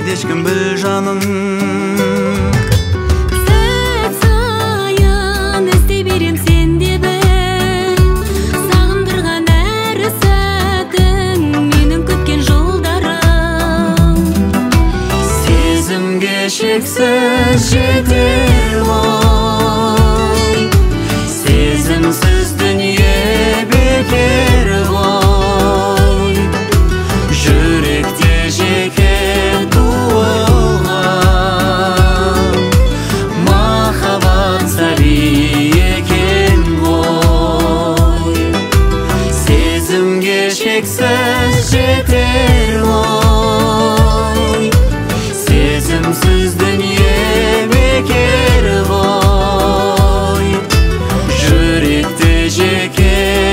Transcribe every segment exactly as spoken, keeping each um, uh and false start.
сенде ешкім біл жаным. Сәт сайын іздей берем сенде біл, сағындырған әр сәтің менің күткен жолдарым. Сезімге шексіз жетер ғой, сезімсіз дүние бекер ғой. Жүректе жеке туылған махаббат сәби екен ғой. Сезімге шексіз жетер ғой, сезімсіз дүние бекер ғой. Жүректе жеке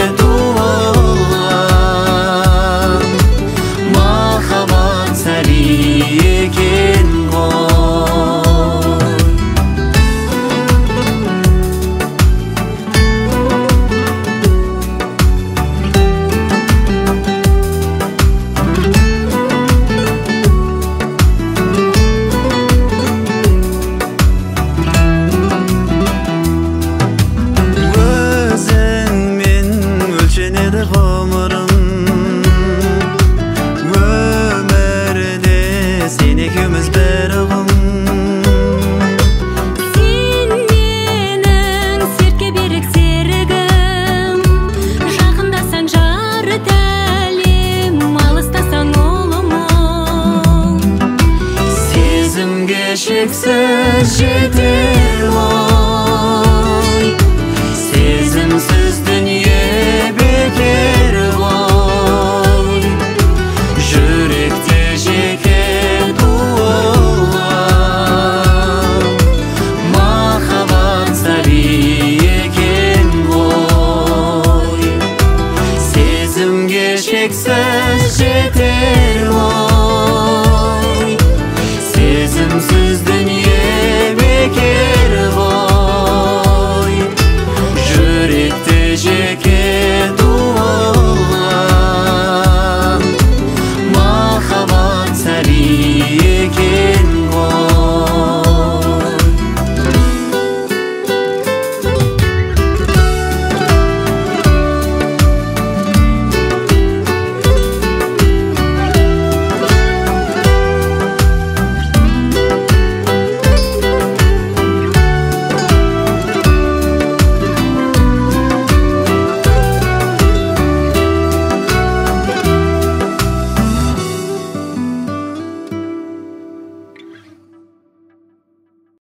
туылған махаббат сәби екен ғой. Өзіңмен өлшенеді ғұмырым, өмірде сен екеуміз бір ұғым. Сен менің серке берік серігім, жақындасаң жары тәлем, алыстасаң ұлымым. Сезімге шексіз жетер ғой, сезімсіз дүние бекер ғой. Жүректе жеке туылған махаббат сәби екен ғой. Сезімге шексіз жетер ғой, сезімсіз дүние бекер